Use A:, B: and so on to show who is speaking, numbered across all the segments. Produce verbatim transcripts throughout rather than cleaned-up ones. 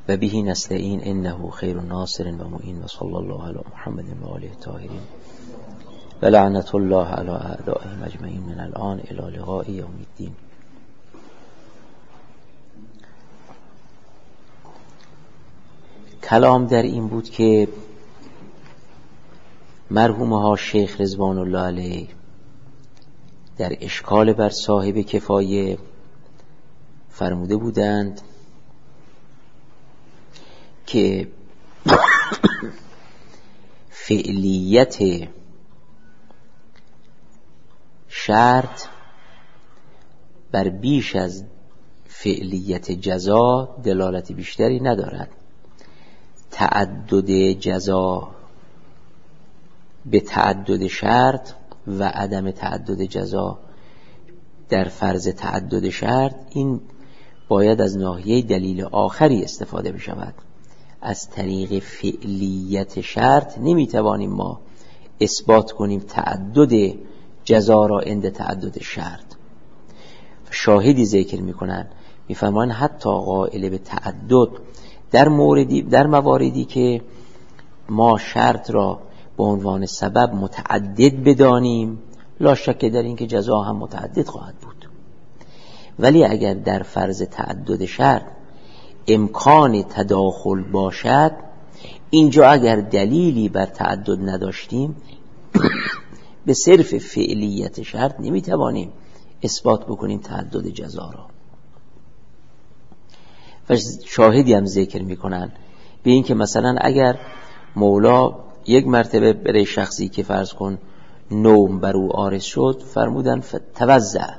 A: و بهی نستعین انه خیر ناصر و معین و صلی الله علی محمد و آله الطاهرین و لعنت الله علی اعدائهم اجمعین من الان الی لقاء یوم الدین. کلام در این بود که مرحوم ها شیخ رضوان الله علیه در اشکال بر صاحب کفایه فرموده بودند که فعلیت شرط بر بیش از فعلیت جزا دلالت بیشتری ندارد. تعدد جزا به تعدد شرط و عدم تعدد جزا در فرض تعدد شرط، این باید از ناحیه دلیل آخری استفاده بشود. از طریق فعلیت شرط نمیتوانیم ما اثبات کنیم تعدد جزا را عند تعدد شرط. شاهدی ذکر میکنن، میفرمان حتی قائل به تعدد در موردی در مواردی که ما شرط را به عنوان سبب متعدد بدانیم، لا شک در این که جزا هم متعدد خواهد بود. ولی اگر در فرض تعدد شرط امکان تداخل باشد، اینجا اگر دلیلی بر تعدد نداشتیم به صرف فعلیت شرط نمیتوانیم اثبات بکنیم تعدد جزا را. و شاهدی هم ذکر میکنن به این که مثلا اگر مولا یک مرتبه برای شخصی که فرض کن نوم بر او عارض شد فرمودن توزع،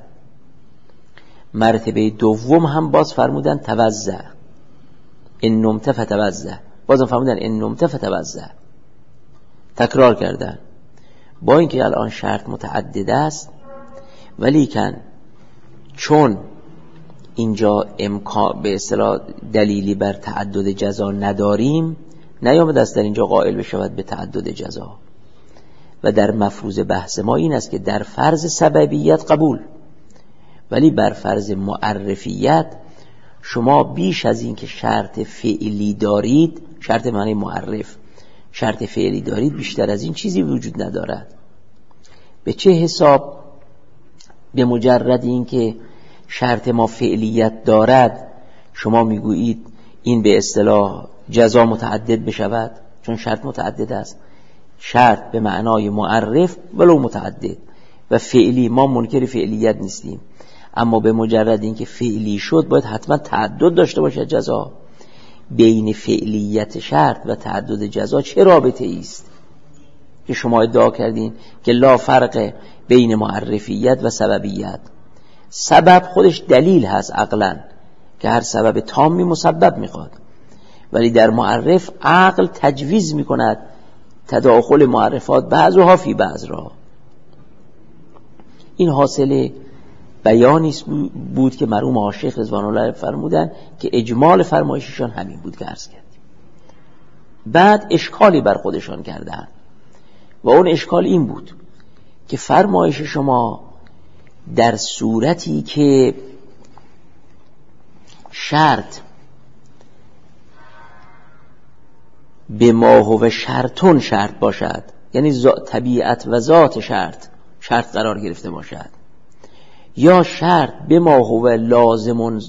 A: مرتبه دوم هم باز فرمودن توزع، ان نمت فتوزع، بازم فرمودن ان نمت فتوزع، تکرار کردن. با اینکه الان شرط متعدد است، ولی کن چون اینجا امکان به اصطلاح دلیلی بر تعدد جزا نداریم، نیامد است در اینجا قائل بشود به تعدد جزا. و در مفروض بحث ما این است که در فرض سببیت قبول، ولی بر فرض معرفیت شما بیش از این که شرط فعلی دارید، شرط معنی معرف، شرط فعلی دارید، بیشتر از این چیزی وجود ندارد. به چه حساب؟ به مجرد این که شرط ما فعلیت دارد شما میگویید این به اصطلاح جزا متعدد بشود، چون شرط متعدد است. شرط به معنای معرف ولو متعدد و فعلی، ما منکر فعلیت نیستیم، اما به مجرد اینکه فعلی شد باید حتما تعدد داشته باشد جزا. بین فعلیت شرط و تعدد جزا چه رابطه است که شما ادعا کردین که لا فرق بین معرفیت و سببیت؟ سبب خودش دلیل هست عقلا که هر سبب تامی مسبب میخواد، ولی در معرف عقل تجویز میکند تداخل معرفات بعضها فی بعض را. این حاصل بیانی بود که مرحوم عاشق رضوان الله فرمودن که اجمال فرمایششان همین بود که عرض کردیم. بعد اشکالی بر خودشان کردن و اون اشکال این بود که فرمایش شما در صورتی که شرط به ما هو شرطون شرط باشد، یعنی طبیعت و ذات شرط شرط قرار گرفته باشد، یا شرط به ما هو لازمون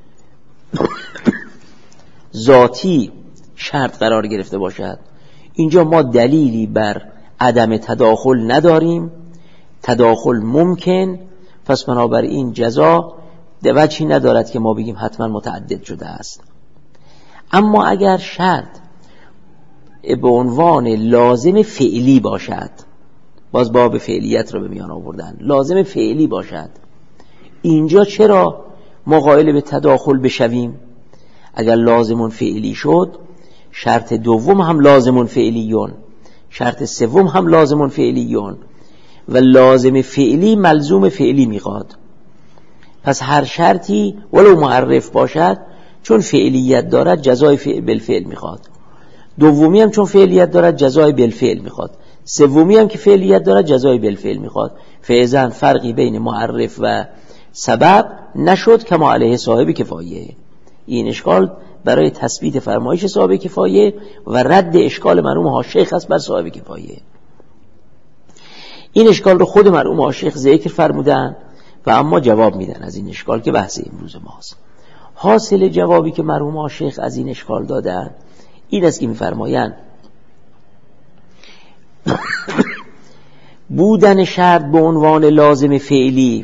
A: ذاتی شرط قرار گرفته باشد، اینجا ما دلیلی بر عدم تداخل نداریم، تداخل ممکن، پس بنابراین جزا وجهی ندارد که ما بگیم حتما متعدد شده است. اما اگر شرط به عنوان لازم فعلی باشد، باز باب فعلیت رو به میان آوردن، لازم فعلی باشد، اینجا چرا ما قائل به تداخل بشویم؟ اگر لازمون فعلی شد، شرط دوم هم لازمون فعلیون، شرط سوم هم لازمون فعلیون، و لازم فعلی ملزوم فعلی میخواد. پس هر شرطی ولو معرف باشد چون فعلیت دارد جزای فعل بالفعل میخواد، دومی هم چون فعلیت دارد جزای بالفعل میخواد، سومی هم که فعلیت دارد جزای بالفعل میخواد. فعلا فرقی بین معرف و سبب نشد که ما علیه صاحب کفایه. این اشکال برای تثبیت فرمایش صاحب کفایه و رد اشکال مرحوم حاشیخ است بر صاحب کفایه. این اشکال رو خود مرحوم حاشیخ ذکر فرمودن و اما جواب میدن از این اشکال که بحث امروز ماست. حاصل جوابی که مرحوم حاشیخ از این اشکال دادن این است که میفرمایند بودن شرط به عنوان لازم فعلی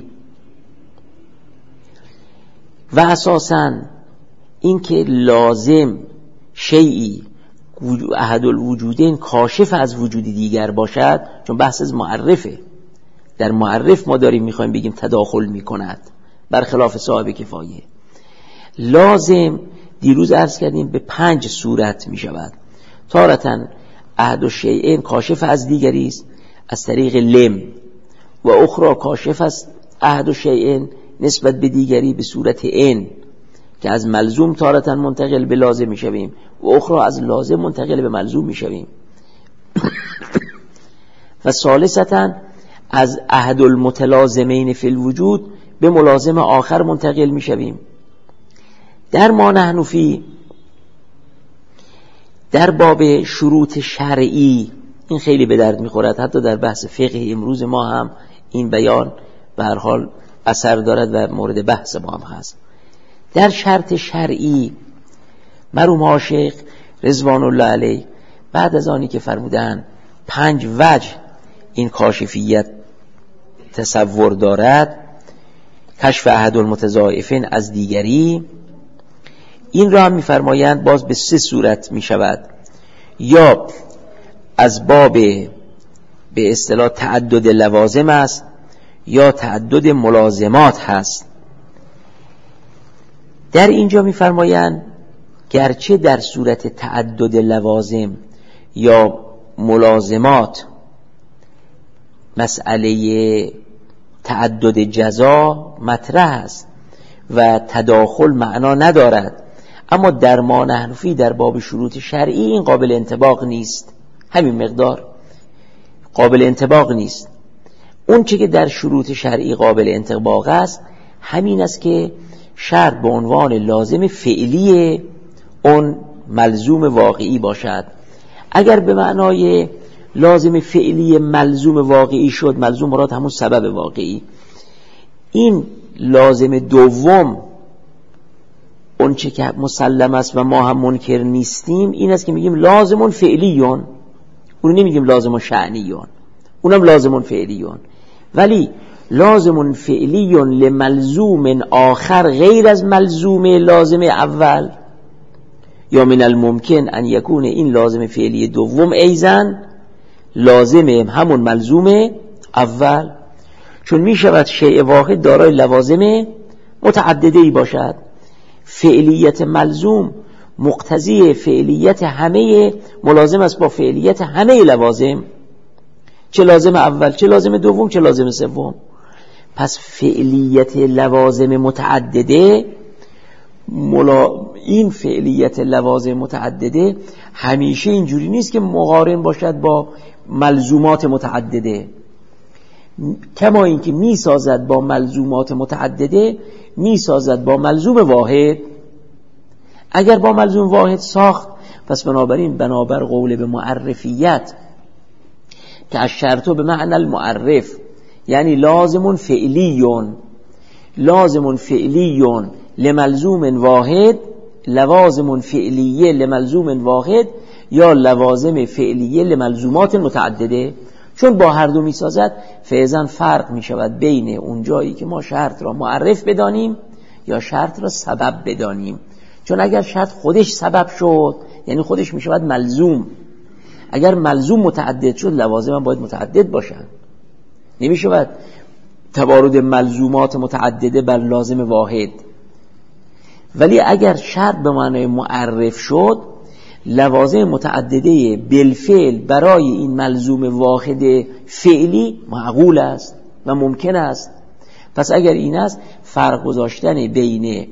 A: و اساساً این که لازم شیئی احد الوجودین کاشف از وجود دیگر باشد، چون بحث از معرفه، در معرف ما داریم میخوایم بگیم تداخل میکند برخلاف صاحب کفایه. لازم دیروز عرض کردیم به پنج صورت میشود. تارتاً احد الشیئین کاشف از دیگری است از طریق لم، و اخرى کاشف از احد الشیئین نسبت به دیگری به صورت ان که از ملزوم تارتاً منتقل به لازم میشویم و اخرى از لازم منتقل به ملزوم میشویم. و ثالثاً از احد المتلازمین فی الوجود به ملازم آخر منتقل میشویم. در ما نحن فی در باب شروط شرعی این خیلی به درد میخورد، حتی در بحث فقه امروز ما هم این بیان به هر حال اثر دارد و مورد بحث ما هم هست. در شرط شرعی مرحوم حاشیخ رضوان الله علیه بعد از آنی که فرمودن پنج وجه این کاشفیت تصور دارد، کشف احد المتضاعفین از دیگری، این را هم میفرمایند باز به سه صورت میشود، یا از باب به اصطلاح تعدد لوازم است یا تعدد ملازمات هست. در اینجا میفرمایند گرچه در صورت تعدد لوازم یا ملازمات مسئله تعدد جزا مطرح است و تداخل معنا ندارد، اما در ما نحن فی در باب شروط شرعی این قابل انطباق نیست، همین مقدار قابل انطباق نیست. اون چه که در شروط شرعی قابل انطباق است همین است که شرط به عنوان لازم فعلی اون ملزوم واقعی باشد. اگر به معنای لازم فعلی ملزوم واقعی شد، ملزوم مراد همون سبب واقعی، این لازم دوم اون چه که مسلم است و ما هم منکر نیستیم این است که میگیم لازمون فعلیون، اونو نمیگیم لازمون شأنیون، اونم لازمون فعلیون. ولی لازمون فعلیون لملزوم آخر غیر از ملزوم لازم اول، یا من الممکن ان یکون این لازم فعلی دوم ایزن لازم همون ملزوم اول، چون می شود شیء واحد دارای لوازم متعدده ای باشد. فعلیت ملزوم مقتضی فعلیت همه ملازم است با فعلیت همه لوازم، چه لازم اول چه لازم دوم چه لازم سوم. پس فعلیت لوازم متعدده ملا... این فعلیت لوازم متعدده همیشه اینجوری نیست که مقارن باشد با ملزومات متعدده، کما اینکه می سازد با ملزومات متعدده می سازد با ملزوم واحد. اگر با ملزوم واحد ساخت پس بنابراین بنابر قول به معرفیت که از شرطو به معنی المعرف، یعنی لازم فعلیون لازم فعلیون لملزوم واحد، لوازم فعلیه لملزوم واحد یا لوازم فعلیه لملزومات متعدده، چون با هر دو می سازد فعضاً فرق می شود بین اون جایی که ما شرط را معرف بدانیم یا شرط را سبب بدانیم. چون اگر شرط خودش سبب شد یعنی خودش می شود ملزوم، اگر ملزوم متعدد شد لوازم هم باید متعدد باشن، نمی شود توارد ملزومات متعدده بر لازم واحد. ولی اگر شرط به معنای معرف شد لوازم متعدده بالفعل برای این ملزوم واحد فعلی معقول است و ممکن است. پس اگر این است فرق گذاشتن بین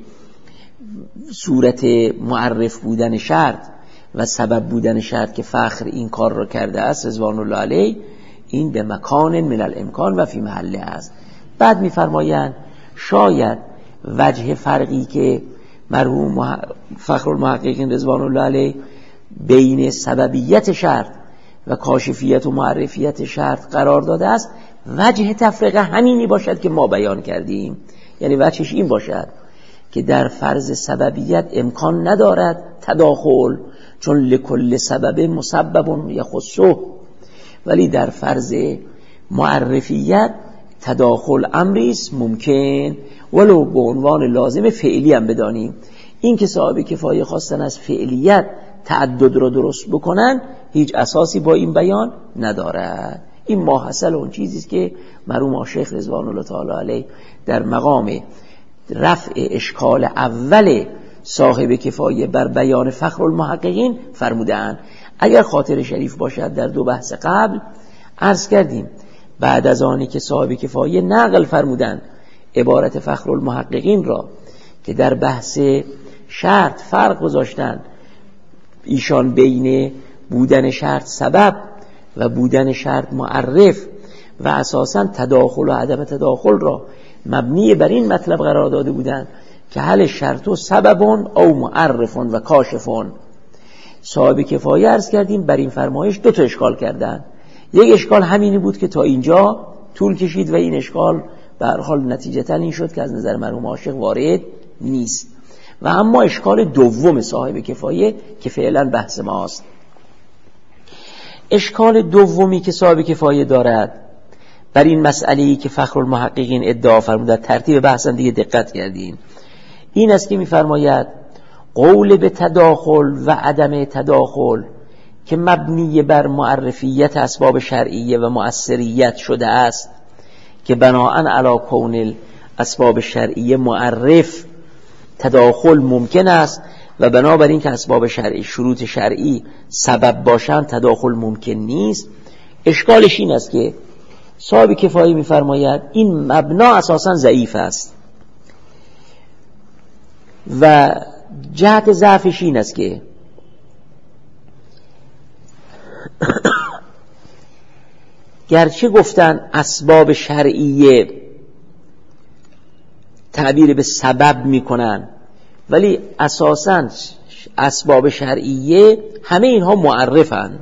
A: صورت معرف بودن شرط و سبب بودن شرط که فخر این کار را کرده است رضوان الله علیه، این به مکان من الامکان و فی محله است. بعد می‌فرمایند شاید وجه فرقی که مرحوم فخرالمحققین رضوان الله علیه بین سببیت شرط و کاشفیت و معرفیت شرط قرار داده است، وجه تفرقه همینی باشد که ما بیان کردیم. یعنی وجهش این باشد که در فرض سببیت امکان ندارد تداخل، چون لکل سبب مسبب یخصه، ولی در فرض معرفیت تداخل امری است ممکن، ولو به عنوان لازم فعلی هم بدانیم. این که صاحب کفایه خواستن از فعلیت تعدد رو درست بکنن هیچ اساسی با این بیان ندارد. این ماحصل اون چیزی است که مرحوم شیخ رضوان الله تعالی علیه در مقام رفع اشکال اول صاحب کفایه بر بیان فخرالمحققین فرمودند. اگر خاطر شریف باشد در دو بحث قبل عرض کردیم بعد از آنی که صاحب کفایه نقل فرمودند عبارت فخرالمحققین را که در بحث شرط فرق گذاشتن ایشان بین بودن شرط سبب و بودن شرط معرف و اساساً تداخل و عدم تداخل را مبنی بر این مطلب قرار داده بودند که هل شرط و سببون او معرفون و کاشفون. صاحب کفایه عرض کردیم بر این فرمایش دو تا اشکال کردن. یک اشکال همینی بود که تا اینجا طول کشید و این اشکال به هر حال نتیجتا این شد که از نظر مرحوم عاشق وارد نیست. و اما اشکال دوم صاحب کفایه که فعلا بحث ماست، اشکال دومی که صاحب کفایه دارد بر این مسئله‌ای که فخرالمحققین ادعا فرمودند، ترتیب بحثم دیگه دقت کردین، این است که می‌فرماید قول به تداخل و عدم تداخل که مبنی بر معرفیت اسباب شرعیه و مؤثریت شده است که بناءً علی کون اسباب شرعیه معرف تداخل ممکن است و بنابراین که اسباب شرعی شروط شرعی سبب باشند تداخل ممکن نیست. اشکالش این است که صاحب کفایه می‌فرماید این مبنا اساساً ضعیف است و جهت ضعفش این است که گرچه گفتن اسباب شرعیه تعبیر به سبب میکنن ولی اساساً اسباب شرعیه همه اینها معرفن.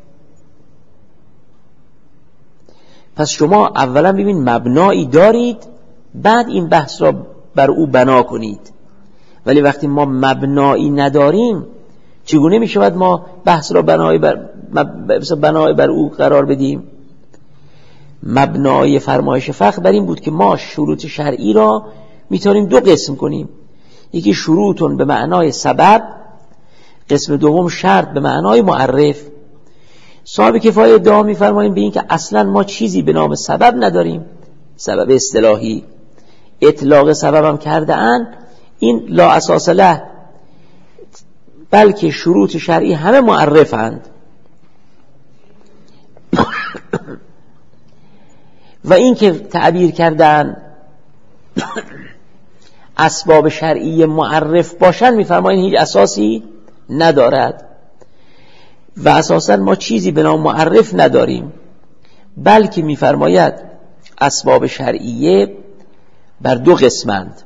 A: پس شما اولا ببین مبنایی دارید بعد این بحث را بر او بنا کنید، ولی وقتی ما مبنایی نداریم چگونه می شود ما بحث را بنای بر, بنای بر او قرار بدیم؟ مبنای فرمایش فقه بر این بود که ما شروط شرعی را میتونیم دو قسم کنیم، یکی شروطون به معنای سبب، قسم دوم شرط به معنای معرف. صاحب کفایه ادعا می‌فرمایند به این که اصلا ما چیزی به نام سبب نداریم، سبب اصطلاحی، اطلاق سبب هم کرده اند، این لا اساس له، بلکه شروط شرعی همه معرفند. و این که تعبیر کردن اسباب شرعی معرف باشن میفرمایند هیچ اساسی ندارد و اساسا ما چیزی به نام معرف نداریم، بلکه میفرماید اسباب شرعیه بر دو قسمند.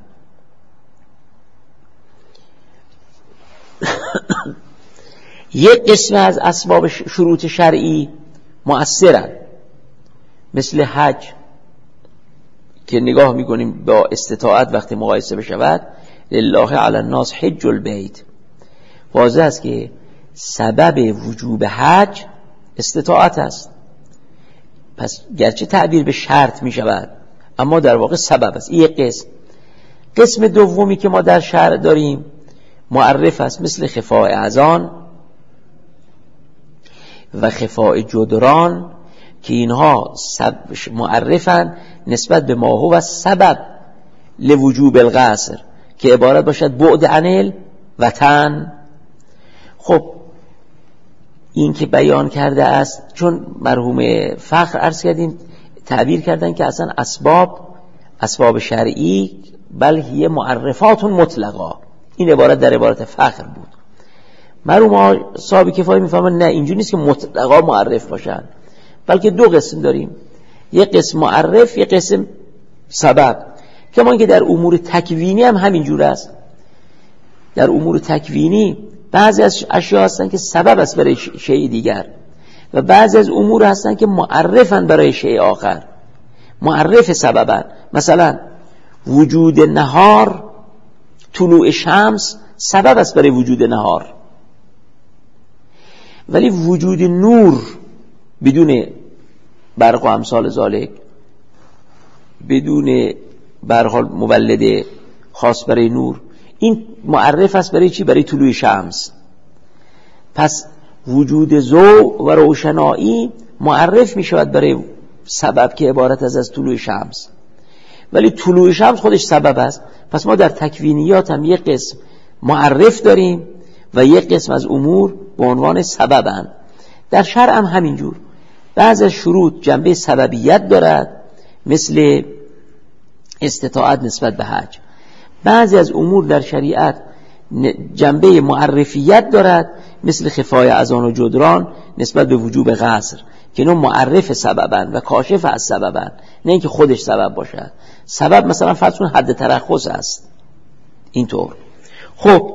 A: یک قسم از اسباب شروط شرعی مؤثرند مثل حج که نگاه میکنیم با استطاعت وقتی مقایسه بشود لله علی الناس حج البیت، واضح است که سبب وجوب حج استطاعت است. پس گرچه تعبیر به شرط می شود اما در واقع سبب است. این یک قسم. قسم دومی که ما در شرع داریم معرف است مثل خفاء اذان و خفاء جدران که اینها معرفن نسبت به ما هو سبب لوجوب القصر که عبارت باشد بعد عن الوطن. خب این که بیان کرده است، چون مرحوم فخر عرض کردین تعبیر کردن که اصلا اسباب اسباب شرعی بل هی معرفات مطلقا، این عبارت در عبارت فخر بود. مرحوم صاحب کفایه میفهمن نه اینجوری نیست که مطلقا معرف باشن، بلکه دو قسم داریم، یک قسم معرف یک قسم سبب. کمان که در امور تکوینی هم همینجور است. در امور تکوینی بعضی از اشیاء هستن که سبب است برای شیء دیگر و بعضی از امور هستن که معرفن برای شیء آخر، معرف سببن. مثلا وجود نهار، طلوع شمس سبب است برای وجود نهار، ولی وجود نور بدون برق و امثال ذالک، بدون برحال مولد خاص برای نور، این معرف است برای چی؟ برای طلوع شمس. پس وجود ضوء و روشنایی معرف می شود برای سبب که عبارت از از طلوع شمس، ولی طلوع شمس خودش سبب است. پس ما در تکوینیات هم یک قسم معرف داریم و یک قسم از امور به عنوان سببن. در شرع هم همینجور، بعض از شروط جنبه سببیت دارد مثل استطاعت نسبت به حج، بعضی از امور در شریعت جنبه معرفیت دارد مثل خفای اذان و جدران نسبت به وجوب قصر که اینا معرف سببن و کاشف از سببن، نه اینکه خودش سبب باشد. سبب مثلا فرض کن حد ترخص است اینطور. خب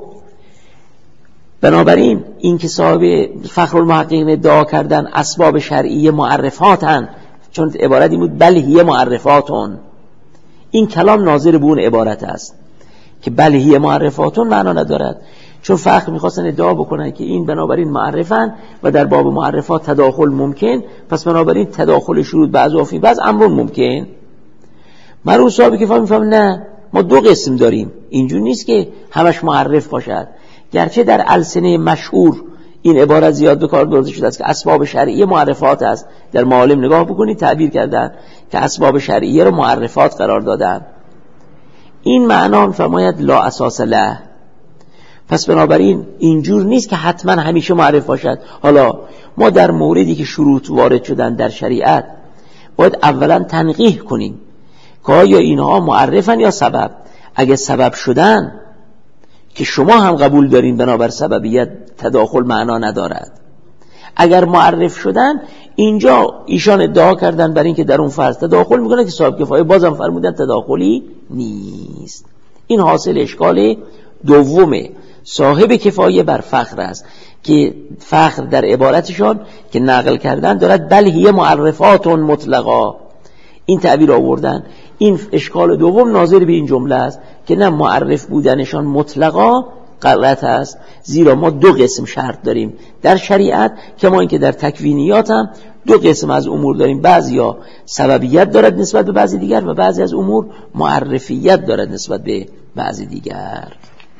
A: بنابراین این که صاحب فخرالمحققین ادعا کردن اسباب شرعی معرفاتن، چون عبارتی بود بل هی معرفاتون، این کلام ناظر به اون عبارت است که بل هی معرفاتون معنا ندارد، چون فقط میخواستن ادعا بکنن که این بنابراین معرفن و در باب معرفات تداخل ممکن، پس بنابراین تداخل شروط بعض و فی بعض امر ممکن. مرحوم صاحب که فهم میفهم نه، ما دو قسم داریم، اینجور نیست که همش معرف باشد. گرچه در السنه مشهور این عبارت زیاد به کار برده شده است که اسباب شرعیه معرفات است، در معالم نگاه بکنید تعبیر کردن که اسباب شرعیه رو معرفات قرار دادن. این معنا فرماید لا اساس له. پس بنابراین اینجور نیست که حتما همیشه معرف باشد. حالا ما در موردی که شروط وارد شدن در شریعت باید اولا تنقیح کنیم که آیا اینها معرفن یا سبب. اگه سبب شدن که شما هم قبول دارین بنابر سببیت تداخل معنا ندارد، اگر معرف شدن اینجا ایشان ادعا کردن برای اینکه در اون فرض تداخل میکنه که صاحب کفایه بازم فرمودن تداخلی نیست. این حاصل اشکال دومه صاحب کفایه بر فخر است که فخر در عبارتشان که نقل کردن دارد بل هی معرفات مطلقا، این تعبیر آوردن. این اشکال دوم ناظر به این جمله است که نه معرف بودنشان مطلقا غلط است، زیرا ما دو قسم شرط داریم در شریعت که ما اینکه در تکوینیات هم دو قسم از امور داریم، بعضیا سببیت دارد نسبت به بعضی دیگر و بعضی از امور معرفیت دارد نسبت به بعضی دیگر.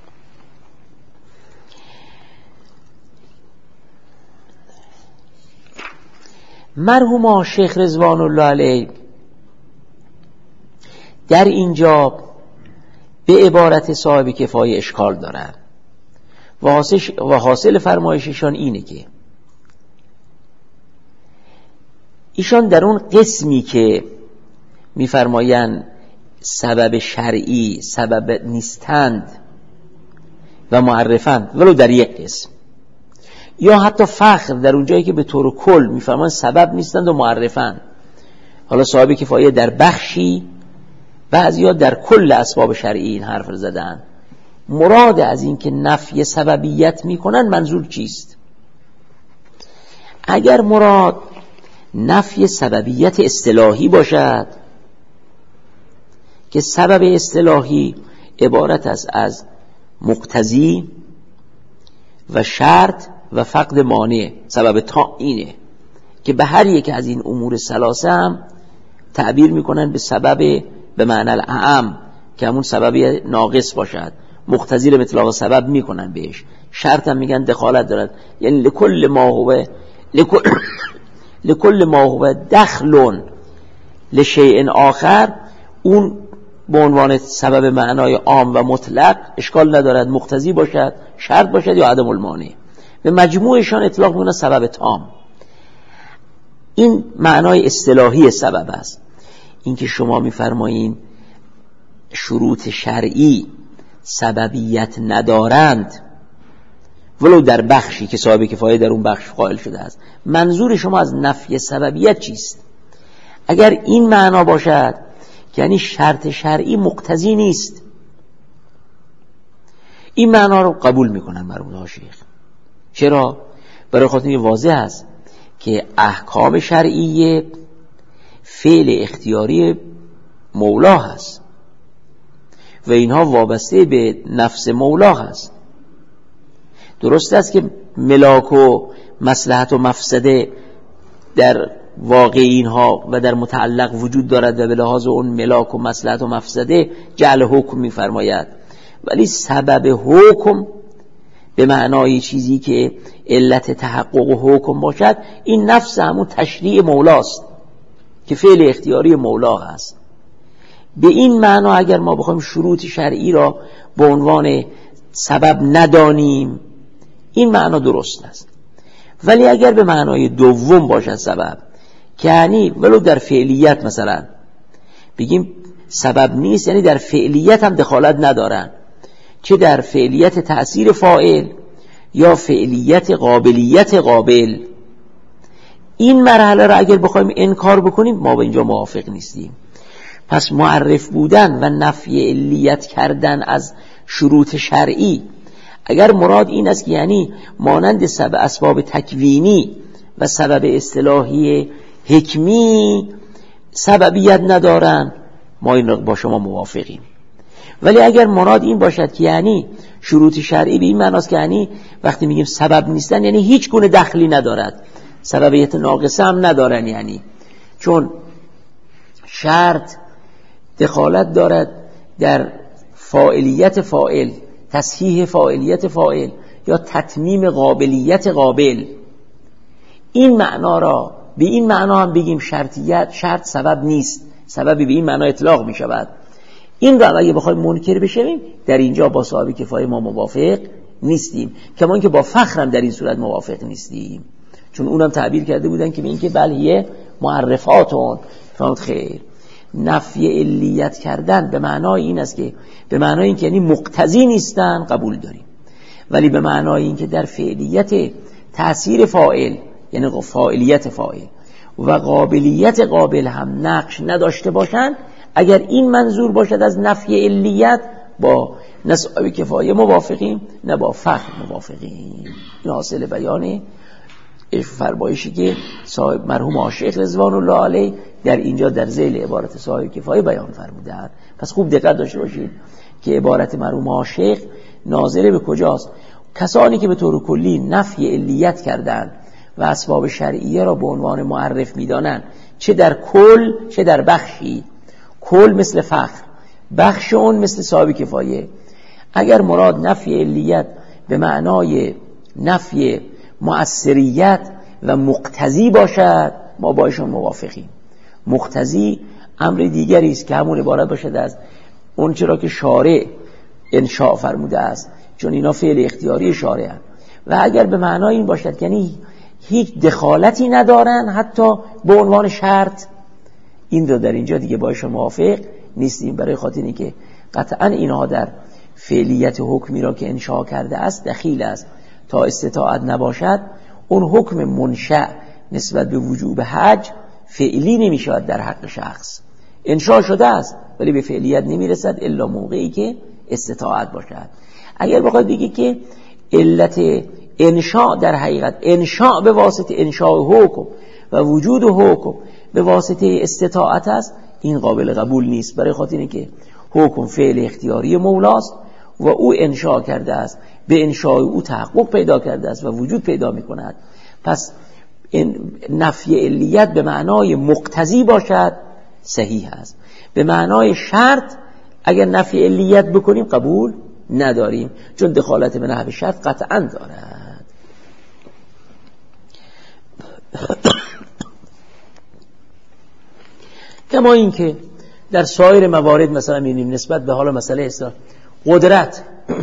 A: مرحوم شیخ رضوان الله علیه در اینجا به عبارت صاحب کفایه اشکال دارن و حاصل, و حاصل فرمایششان اینه که ایشان در اون قسمی که میفرمایند سبب شرعی سبب نیستند و معرفند ولو در یک قسم، یا حتی فخر در اون جایی که به طور کل میفرمایند سبب نیستند و معرفند. حالا صاحب کفایه در بخشی، بعضیا در کل اسباب شرعی این حرف رو زدن. مراد از این که نفی سببیت میکنن منظور چیست؟ اگر مراد نفی سببیت اصطلاحی باشد که سبب اصطلاحی عبارت است از مقتضی و شرط و فقد مانع، سبب تا اینه که به هر یک از این امور ثلاثه هم تعبیر میکنن به سبب به معنی الاعم که همون سبب ناقص باشد، مقتضی رو اطلاق سبب میکنن بهش، شرط هم میگن دخالت دارد، یعنی لکل ما هو لکل, لکل ما هو دخلون لشیء آخر، اون به عنوان سبب معنای عام و مطلق اشکال ندارد، مقتضی باشد، شرط باشد یا عدم المانع. به مجموعشان اطلاق میکنن سبب تام. این معنای اصطلاحی سبب است. این که شما میفرمایین شروط شرعی سببیت ندارند ولو در بخشی که صاحب کفایه در اون بخش قائل شده است، منظور شما از نفی سببیت چیست؟ اگر این معنا باشد یعنی شرط شرعی مقتضی نیست، این معنا رو قبول میکنن مرحوم شیخ. چرا؟ برای خاطر اینکه واضح است که احکام شرعیه فعل اختیاری مولا هست و اینها وابسته به نفس مولا هست. درست است که ملاک و مصلحت و مفسده در واقع اینها و در متعلق وجود دارد و به لحاظ اون ملاک و مصلحت و مفسده جعل حکم می‌فرماید، ولی سبب حکم به معنای چیزی که علت تحقق حکم باشد این نفس همون تشریع مولاست که فعل اختیاری مولا هست. به این معنا اگر ما بخوایم شروط شرعی را به عنوان سبب ندانیم این معنا درست است، ولی اگر به معنای دوم باشد سبب، که یعنی ولو در فعلیت مثلا بگیم سبب نیست، یعنی در فعلیت هم دخالت ندارن، چه در فعلیت تأثیر فاعل یا فعلیت قابلیت قابل، این مرحله را اگر بخوایم انکار بکنیم ما به اینجا موافق نیستیم. پس معرف بودن و نفی علیت کردن از شروط شرعی اگر مراد این است که یعنی مانند سبب اسباب تکوینی و سبب اصطلاحی حکمی سببیت ندارن، ما این را با شما موافقیم. ولی اگر مراد این باشد که یعنی شروط شرعی به این معناست که یعنی وقتی میگیم سبب نیستن یعنی هیچ گونه دخلی ندارد، سببیت ناقصه هم ندارن، یعنی چون شرط دخالت دارد در فاعلیت فاعل، تصحیح فاعلیت فاعل یا تتمیم قابلیت قابل، این معنا را به این معنا هم بگیم شرطیت، شرط سبب نیست، سببی به این معنا اطلاق می شود. این را اگه بخوایم منکر بشیم در اینجا با صاحب کفایه ما موافق نیستیم، کما اینکه با فخر هم در این صورت موافق نیستیم، چون اونم تعبیر کرده بودن که به این که بله معرفاتون فهمت خیر. نفی علیت کردن به معنای این است که به معنای این که یعنی مقتضی نیستن قبول داریم، ولی به معنای این که در فعلیت تأثیر فاعل یعنی فاعلیت فاعل و قابلیت قابل هم نقش نداشته باشند، اگر این منظور باشد از نفی علیت با نصاب کفایه موافقیم، نه با فخر موافقیم. این حاصل بیان فرمایشی که صاحب مرحوم عاشق رضوان الله علیه در اینجا در ذیل عبارت صاحب کفایه بیان فرمودند. پس خوب دقت داشته باشید که عبارت مرحوم عاشق ناظره به کجاست. کسانی که به طور کلی نفی علیت کردند و اسباب شرعیه را به عنوان معرف می‌دانند، چه در کل چه در بخشی، کل مثل فخر، بخش اون مثل صاحب کفایه، اگر مراد نفی علیت به معنای نفی مؤثریت و مقتضی باشد ما با ایشون موافقیم. مقتضی امر دیگری است که همون عبارت باشد از اون چرا که شارع انشاء فرموده است، چون اینا فعل اختیاری شارع هست. و اگر به معنای این باشد یعنی هیچ دخالتی ندارن حتی به عنوان شرط، این رو در اینجا دیگه با ایشون موافق نیستیم، برای خاطر اینکه قطعا اینها در فعلیت حکمی را که انشاء کرده است دخیل است. تا استطاعت نباشد اون حکم منشأ نسبت به وجوب حج فعلی نمی شود در حق شخص، انشاء شده است ولی به فعلیت نمی رسد الا موقعی که استطاعت باشد. اگر بخواید بگی که علت انشاء در حقیقت انشاء به واسطه انشاء حکم و وجود حکم به واسطه استطاعت است، این قابل قبول نیست، برای خاطر اینکه حکم فعل اختیاری مولاست و او انشاء کرده است، به انشاء او تحقق پیدا کرده است و وجود پیدا می کند. پس نفی علیت به معنای مقتضی باشد صحیح است، به معنای شرط اگر نفی علیت بکنیم قبول نداریم، چون دخالت به نحو شرط قطعا دارد. کما این که در سایر موارد مثلا می‌بینیم نسبت به حالا مسئله اصلاح قدرت،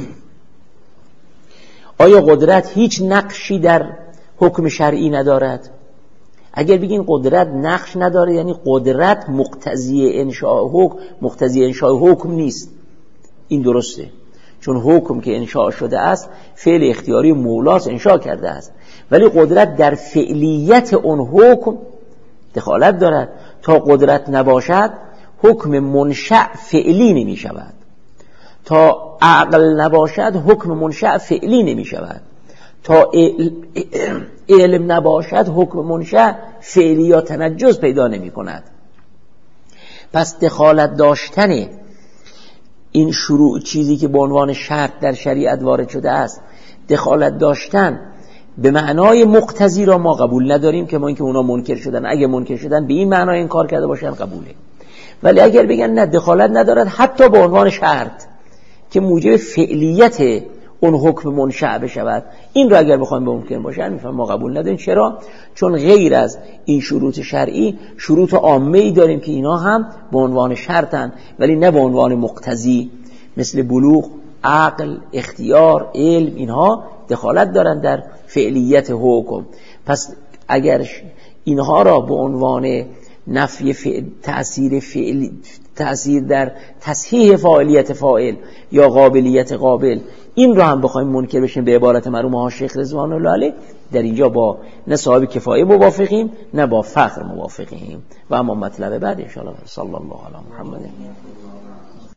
A: آیا قدرت هیچ نقشی در حکم شرعی ندارد؟ اگر بگین قدرت نقش نداره یعنی قدرت مقتضی انشاء حکم مقتضی انشاء حکم نیست. این درسته، چون حکم که انشاء شده است فعل اختیاری مولاست انشاء کرده است، ولی قدرت در فعلیت اون حکم دخالت دارد. تا قدرت نباشد حکم منشأ فعلی نمی شود. تا عقل نباشد حکم منشأ فعلی نمی شود، تا علم نباشد حکم منشأ فعلی یا تنجز پیدا نمی کند. پس دخالت داشتن این شروع چیزی که به عنوان شرط در شریعت وارد شده است، دخالت داشتن به معنای مقتضی را ما قبول نداریم که ما اینکه اونا منکر شدن، اگه منکر شدن به این معنا این کار کرده باشن قبوله. ولی اگر بگن نه دخالت ندارد حتی به عنوان شرط که موجب فعلیت اون حکم منشأ بشود، این را اگر بخوایم ممکن باشه میفهم ما قبول نداریم. چرا؟ چون غیر از این شروط شرعی شروط عامه‌ای داریم که اینا هم به عنوان شرطن ولی نه به عنوان مقتضی، مثل بلوغ، عقل، اختیار، علم، اینها دخالت دارن در فعلیت حکم. پس اگر اینها را به عنوان نفی فعل، تأثیر فعلی، تأثیر در تصحیح فاعلیت فاعل یا قابلیت قابل، این را هم بخوایم منکر بشیم به عبارت مرحوم ها شیخ رضوان الله علیه، در اینجا با نه صاحب کفایه موافقیم نه با فخر موافقیم. و اما مطلب بعد ان شاء الله صلی الله علی محمد.